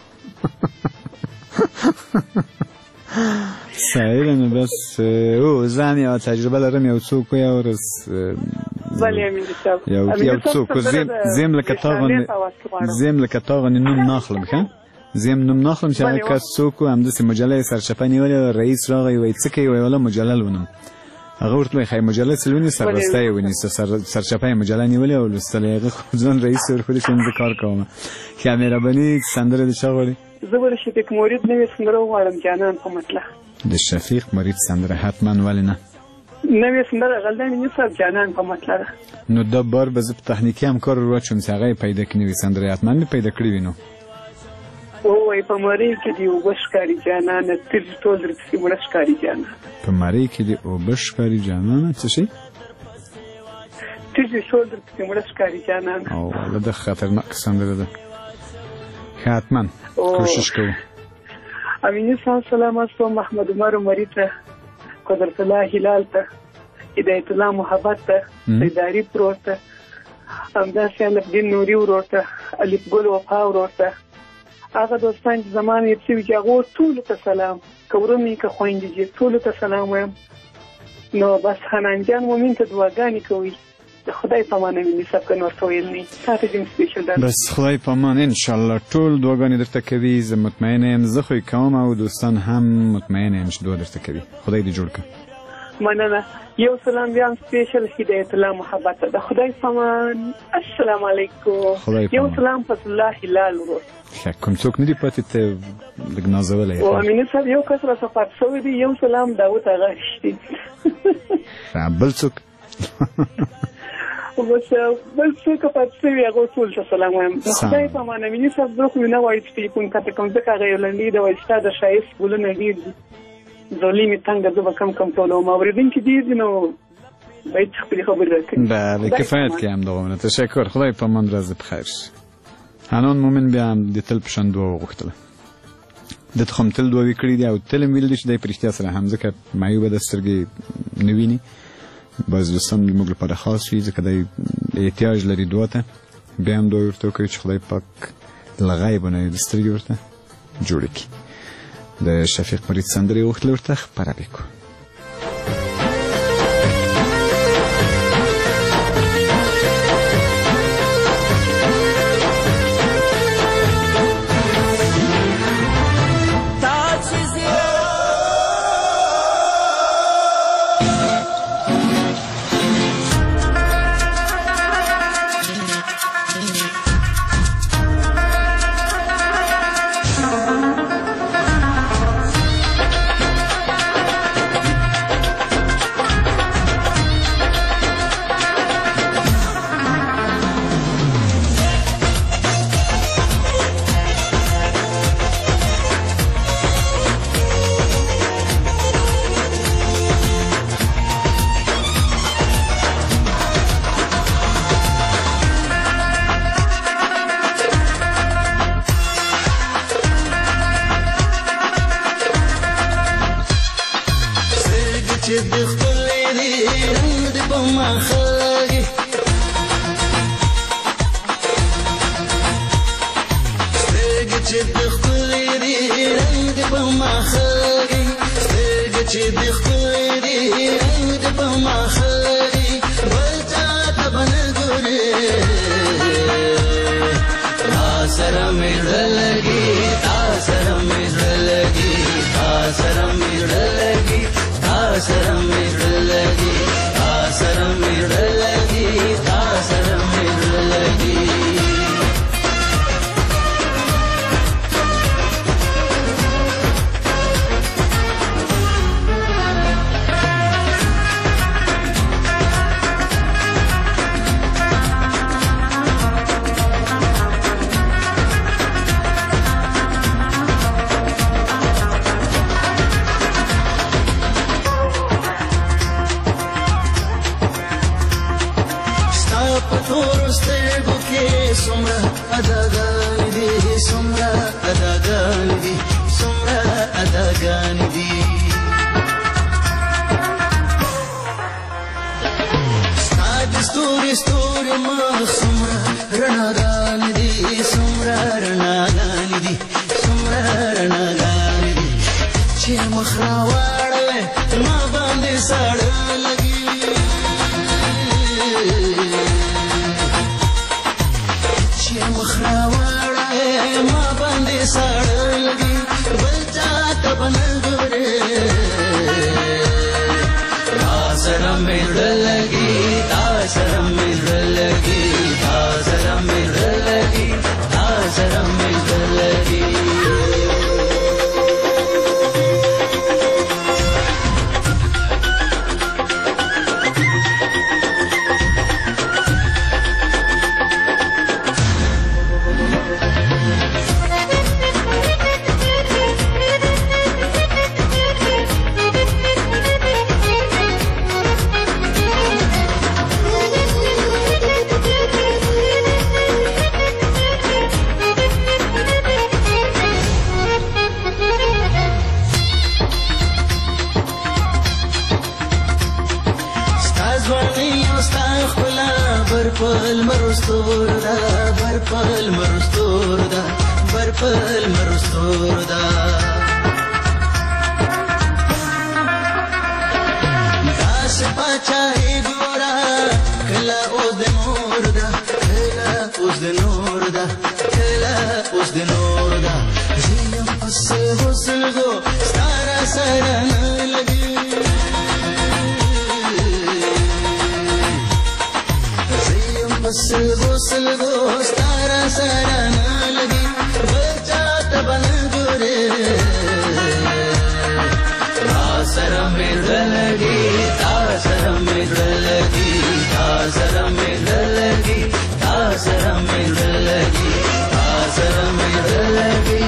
S6: صحیح ده نو بس او زه هم یوه تجربه لرم یو څوک و یو ورځ
S11: بله امین صاحب
S6: یو څوک زیم لکه تا غوندې زیم لکه تا غوندې نوم ناخلم ښه زیم نوم ناخلم چې هغه کس څوک و همداسې مجله یې سرچپه نیولې وه رئیس راغی وایي څه کوې وایي والا مجله لولم هغه ورته وایي ښایي مجله څه لونې سربسته یې ونیسه سرچپه یې مجله نیولې او لوستله یې هغه خو ځان رئیس ورښودې چې زه کار کوم ښه مهرباني سندره د چا غواړې
S11: زه به د شفیق مرید نوې سندره وغواړم جانان په مطلق
S6: د شفیق مرید سندره حتما ولې نه
S11: نوې سندره غلطه مې صاحب جانان په مطلب
S6: نو دا بار به زه په تخنیکي همکار ورواچوم چې هغه یې پیدا کړي نوې سندرې حتما مې پیدا کړي وي نو
S11: وای په مری کې دی اوبه ښکاري جانانه تر ټول درپسې مړه ښکاري جانانه
S6: په مری کې دی اوبه ښکاري جانانه څه شي
S11: تر ټول درپسې مړه ښکاري جانانه
S6: او والله دا خطرناک سندره ده حتما کوشش کوو
S11: امینی صاحب سلامات صاحب محمد عمر عمری ته قدرت الله هلال ته هدایت الله محبت ته سیداری پروت ته همداسې الفدین نوري ورور ته الف ګل وفا ورور ته هغه دوستان چې زمان یې شوي چې هغو ټولو ته سلام که ورمې که خویندې چې ټولو ته سلام وایم نو بس حنان جان مومن ته دعاګانې کوئ د خدای په امان مې نصب که نور څه ویل نه تا ته دې سپیشل ده
S6: بس خدای په امان انشاءالله ټول دعاګانې درته کوي زه مطمئنه یم زه خو یې کوم او دوستان هم مطمئنه یم چې دعا درته کوي خدای دې جوړ کړه
S11: مننه یو سلام بیا هم سپیشل هدایت الله محبت ته د خدای په امان السلام علیکم یو سلام فضل الله هلال ورور
S6: کوم څوک نه دي پاتې ته لږ نازولی
S11: او امینه صاحب یو کس را څخه پاتې شوی دی یو سلام داود اغا رښتین
S6: بل څوک
S11: بس بل څوک پاتې شوي هغو ټول ته سلام وایم د خدای په امان امینه صاحب زه خو نه وایي چې ټلیفون کاته کوم ځکه هغه یو لنډي ده وایي ستا د ښایست ګلونه ډېر دي ځولۍ مې تنګ ده زه به کم کم ټولوم اورېدونکي ډېر دي نو باید چې خپلې خبرې راکړي
S6: بله کفایت کوي همدغومره تشکر خدای په امان ورځ بخیر شي حنان مومن بیا هم د تل په شان دعا وغوښتله ده ته خو هم تل دعاوې کړي دي او تل هم ویل دي چې دی په رښتیا سره هم ځکه معیوبه ده سترګې نه ویني بعضې دوستان زموږ لپاره خاص وي ځکه دی احتیاج لري دعا ته بیا هم دعا ورته وکړي چې خدای پاک له غیبه نه د سترګې ورته جوړې کړي د شفیق فرید سندرې یې غوښتلې ورته خپره بې کړو
S10: Sara me lagi, ta sara me lagi, ta ستا ښکلا بر په لمرو ستورو ده بر په لمرو ستورو ده بر په لمرو ستورو ده داسې پاچاهي ګوره کله اوس د نور ده کله اوس د نور ده کله اوس د نور ده زه یم پسې حسلګو ستا را سره نه لګي سلگو سلگو ستارا سارا نالگی بچاتا بن گورے تاسرم میدلگی تاسرم میدلگی تاسرم میدلگی تاسرم میدلگی تاسرم میدلگی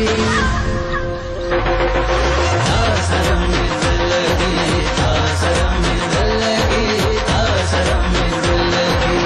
S10: تاسرم میدلگی تاسرم میدلگی تاسرم میدلگی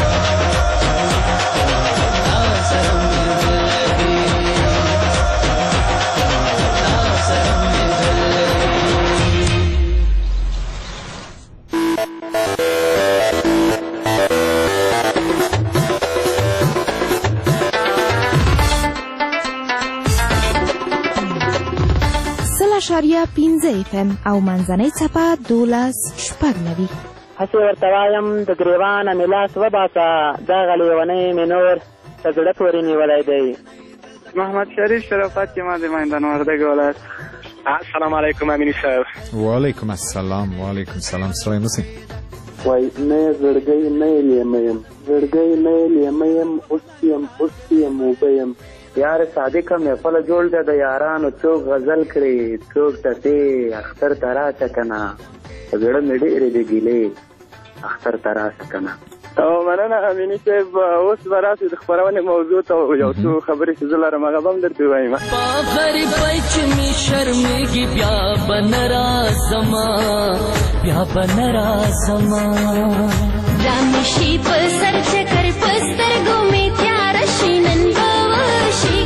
S12: اشاریه پنځه اف ام او منځنۍ څپه دولس شپږ نوي
S13: هسې ورته وایم د ګریوانه مې لاس وباسه دغه لیونی مې نور په زړه پورې نیولی دی.
S14: محمد شریف شرافت چې ما د میدان وردګ ولایت. السلام علیکم امینی صاحب.
S6: وعلیکم السلام وعلیکم السلام. ستړی مشئ.
S15: وای نه زړګی نه یې لیمه یم زړګی نه یې لیمه یم اوس یم اوس یم اوبه یم یار صادقه محفل جوړ ده د یارانو څوک غزل کړي څوک ټپې اختر ته راشه که نه په زړه مې ډېرې دي ګیلې اختر ته راشه که نه.
S14: او مننه امیني صاحب اوس به راسئ د خپرونې موضوع ته یو څو خبرې چې زه لرم هغه به هم درته ووایم.
S10: په غریبۍ چې مې شرمېږي بیا به نه راسمه بیا به نه راسمه
S8: رامې شي په سر چکر په سترګو مې تیاره شي نن به وشي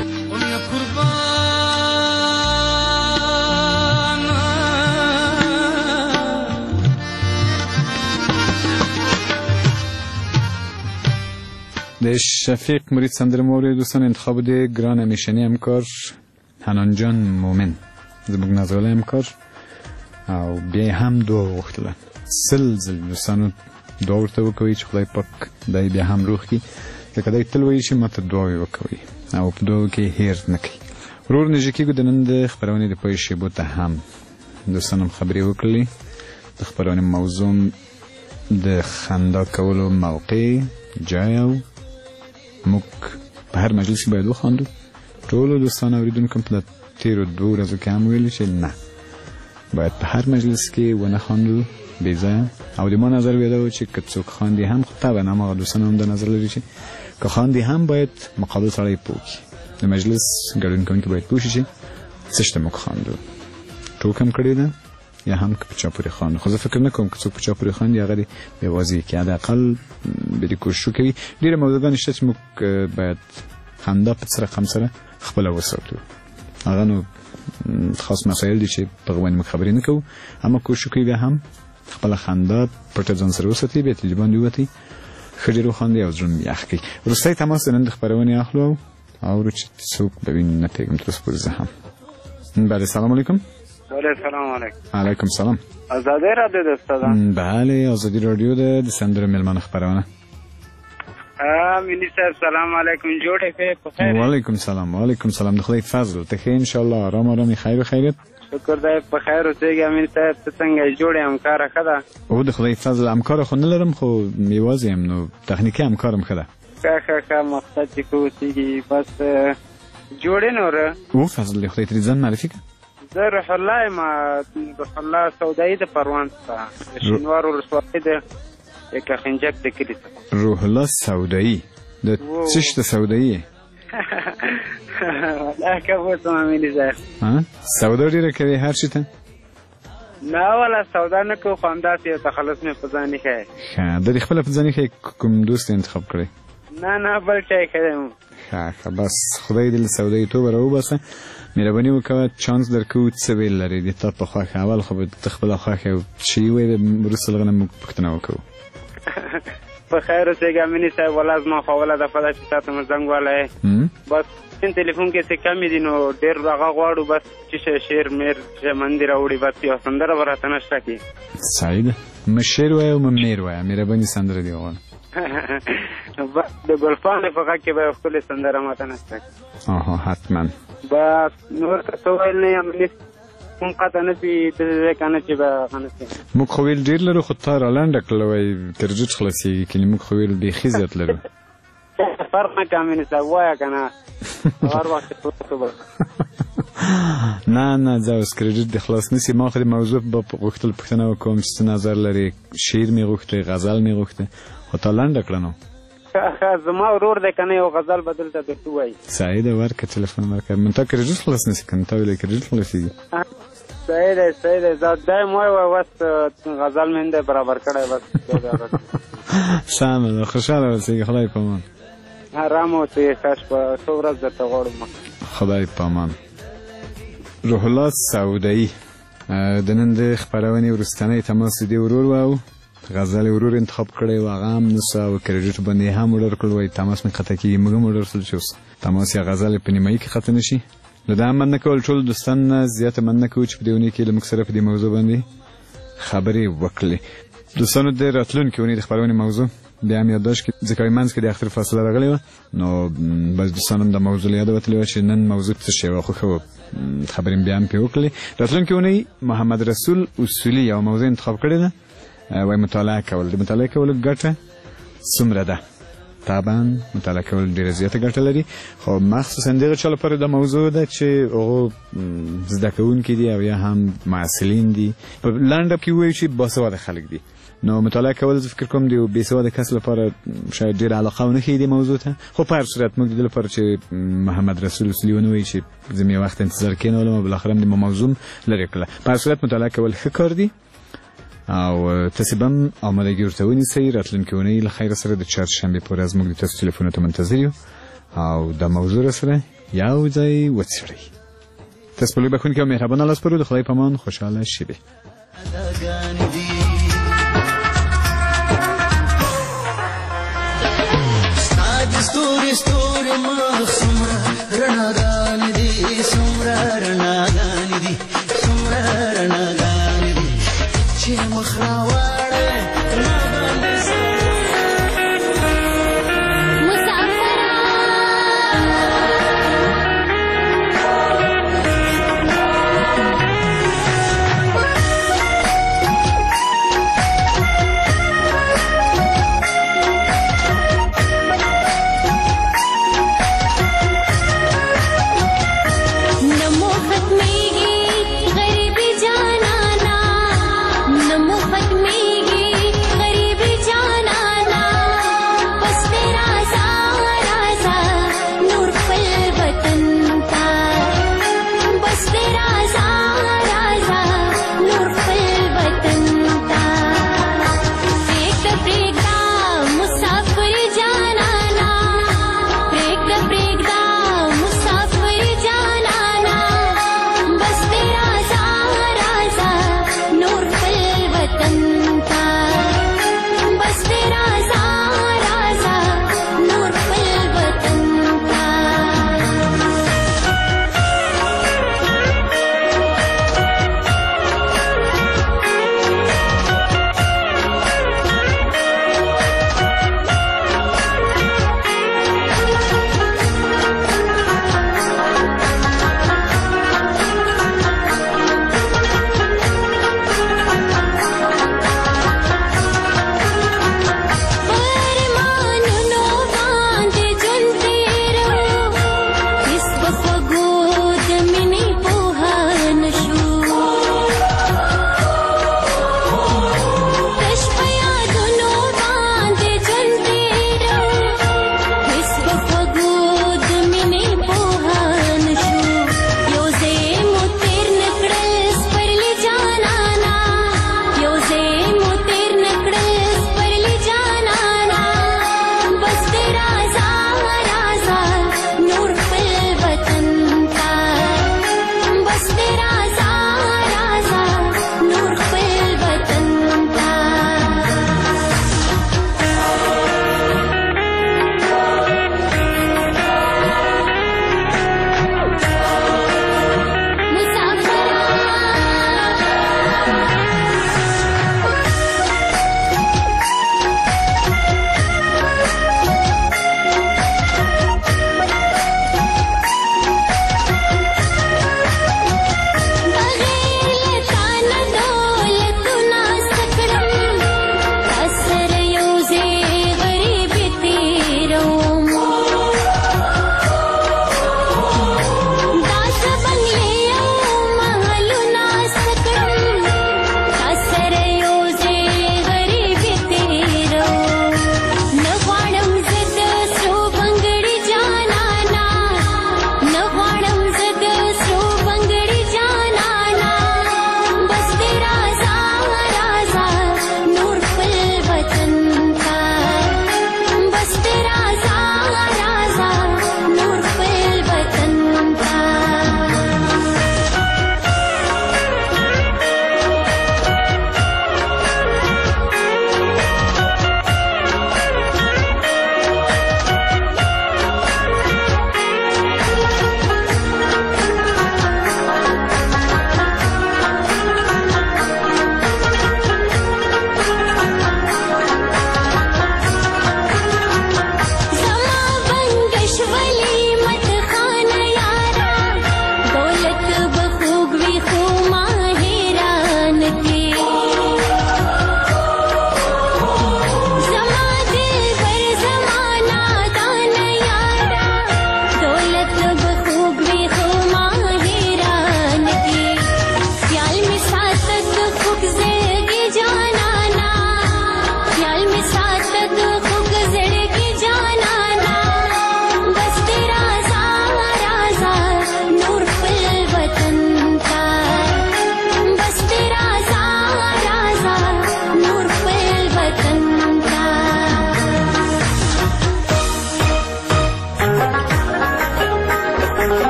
S6: د شفیق مرید سندره مورد دوستان انتخاب ده گران همیشنی همکار حنان جان مومن زموږ نازولی همکار او بیا هم دعا وغوښتله سل ځل دوستانو دعا ورته وکوئ چې خدای پاک دی بیا هم روغ کړي لکه دی تل وایي چې ماته دعاوې وکوئ او په دعاو کې هیر نه کړي. ورور نږدې کېږو د نن د خپرونې د پای شیبو ته هم دوستان هم خبرې وکړلې. د خپرونې موضوع د خندا کولو موقع جای او موږ په هر مجلس کې باید وخاندو. ټولو دوستانو اوریدونکو په تیرو دوو ورځو کې هم ویلي چې نه باید په هر مجلس کې ونه خاندو بې ځایه او د ما نظر بیا دا و چې که څوک خاندي هم خو طبعا هماغه دوستان هم دا نظر لري چې که خاندي هم باید مقابل سړی پوه کړي. د مجلس ګډون کوونکي باید پوه شي چې څه شته موږ خاندو ټوک هم کړې ده یا هم که په چا پورې خاندو. خو زه فکر نه کوم که څوک په چا پورې خاندي هغه دې یوازې کې حداقل به دې کوشش وکوي. ډېره موضوعګانې شته چې موږ باید خندا په څه رقم سره خپله وساتو. هغه نو خاص مسایل دي چې په هغه باندې موږ خبرې نه کوو اما کوشش وکوي بیا هم خپله خندا پټه ځان سره وساتي بیا ترې باندې ووتئ ښه ډېر وخاندئ او زړه مو یخ کړئ. وروستی تماس د نن د خپرونې اخلو او اورو چې څوک به وینو نه پوهېږم تر اوسه پورې زه هم. بله سلام علیکم.
S14: بله سلام علیکم.
S6: علیکم سلام.
S14: ازادي رادیو ده استاد.
S6: بله ازادي رادیو ده د سندرو مېلمانه خپرونه.
S14: امینی صاحب سلام علیکم جوړ یې په خیر.
S6: وعلیکم سلام وعلیکم سلام د خدای فضل ته ښه ان شاء الله آرام آرام خیر و خیریت.
S14: شکر دی په خیر اوسېږي امین صاحب ته څنګه جوړ یې همکاره ښه ده.
S6: او د خدای فضل همکاره خو نه لرم خو یوازې یم نو تخنیکي همکارم ښه ده.
S14: ښه ښه ښه مقصد چې ښه اوسېږي بس جوړ یې نوره.
S6: او فضل دی خدای ترې ځان معرفي کړه.
S14: زه روح الله یم روح الله سودایي د پروان څخه د شینوار ولسوالۍ د یکاخنجک د کلي څخه.
S6: روح الله سودایي د څه شته سودایي
S14: والله که پوهېږم امیني صاحب
S6: سودا ډېره کوې هر شي ته؟
S14: نه والا سودا نه کوو خو همداسې یو تخلص مې په ځان ایښی.
S6: ښه د دې خپله په ځان ایښی کوم دوست انتخاب کړی؟
S14: نه نه بل چا ایښی دی.
S6: ښه ښه بس خدای دې له سودایي توبه راوباسه. مهرباني وکړه چانس درکوو څه ویل لرې د تا په خوښه اول خو به ته خپله خوښه چې ویې وروسته له هغه نه موږ پوښتنه وکړو.
S14: په خیر اوسېږه امیني صاحب ولا زما خوله دفعه ده چې تا ته مې زنګ وهلی بس ټلیفون کې څه کمې دي نو ډېر هغه غواړو بس چې شی شعر میر ژمن دې راوړي بس یوه سندره به راته نشته کړي
S6: صحیح ده م شعر وایه او م میر وایه مهرباني سندره دې وغواړه
S14: بس د ګلپاڼې په غږ کې به یو ښکلې سندره ماته نشته کړي
S6: آها حتما
S14: بس نور که څه ویل نه یم کوم قطع نه شي داسې ځای که نه چې به هغه نه شي
S6: موږ خو ویل ډېر لرو خو تا رالنډه کړله وایي کرډیټ خلاصېږي کنې موږ خو ویل بیخي زیات لرو
S14: فرق نه کوي امیني صاحب وایه که نه هر وخت
S6: نه نه زه اوس کریډیټ دې خلاص نه سي ما خو د موضوع به غوښتل پوښتنه وکړم چې څه نظر لري شعر مې غوښتی غزل مې غوښتی خو تا لنډه کړه نو
S14: زما ورور دی که نه یو غزل به دلته درته ووایي
S6: صحیح ده ورکړه ټلیفون ورکړه من تا کریډیټ خلاص نه سي که نه تا ویلی کریډیټ خلاصېږي
S14: صحیح دی صحیح دی زه دا یې وایه بس غزل مې هم دی برابر کړی بس
S6: سمه ده خوشحاله اوسېږي خدای په امان
S14: آرام اوسې ښه شپه ښه ورځ درته غواړم
S6: خدای په امان روح الله سعودی د نن د خپرونې وروستنی تماس دې ورور و او غزل ورور انتخاب کړی و هغه هم نسو او کریډیټ باندې هم وډر کړل وایي تماس مې قطع کېږي موږ هم وډر سول چې اوس تماس یا غزل په نیمایي کې قطع نه شي له دا هم مننه کول ټول دوستان نه زیاته مننه کوو چې په دې اونۍ کې له موږ سره په دې موضوع باندې خبرې وکړلې دوستانو د راتلونکې اونۍ د خپرونې موضوع بیا هم یادداشت کړئ ځکه منځ کې د اختر فاصله راغلې وه نو بس دوستان هم د موضوع له یاده وتلې وه چې نن موضوع څه شی وه خو ښه وه خبرې بیا هم پرې وکړلې راتلونکې اونۍ محمد رسول اصولي یوه موضوع انتخاب کړې ده وایي مطالعه کول د مطالعه کولو ګټه څومره ده طبعا مطالعه کول ډېره زیاته ګټه لري خو مخصوصا دغه چا لپاره د موضوع ده چې هغه زده کوونکي دي او یا هم محصلین دي په لنډه کې ووایو چې باسواده خلک دي نو مطالعه کول زه فکر کوم د یو بېسواده کس لپاره شاید ډېره علاقه ونه ښیي دې موضوع ته خو په هر صورت موږ د دې لپاره چې محمد رسول اصولي ونه وایي چې زه مې یو وخت انتظار کېنولم او بالاخره مې موضوع لرې کړله په هر صورت مطالعه کول ښه کار دي او تاسې به هم آمادګي ورته ونیسئ راتلونکې اونۍ له خیره سره د چهارشنبې پورې از موږ د تاسو تلیفونو ته منتظر یو او دا موضوع راسره یو ځای وڅېړئ تاسو په لوی بښونکي او مهربان الله سپارو د خدای په امان خوشحاله شبې
S10: ستوري ستوري مخ سمره رڼاګانې دي سمره رڼاګانې دي سمره رڼاګانې دي چې مخ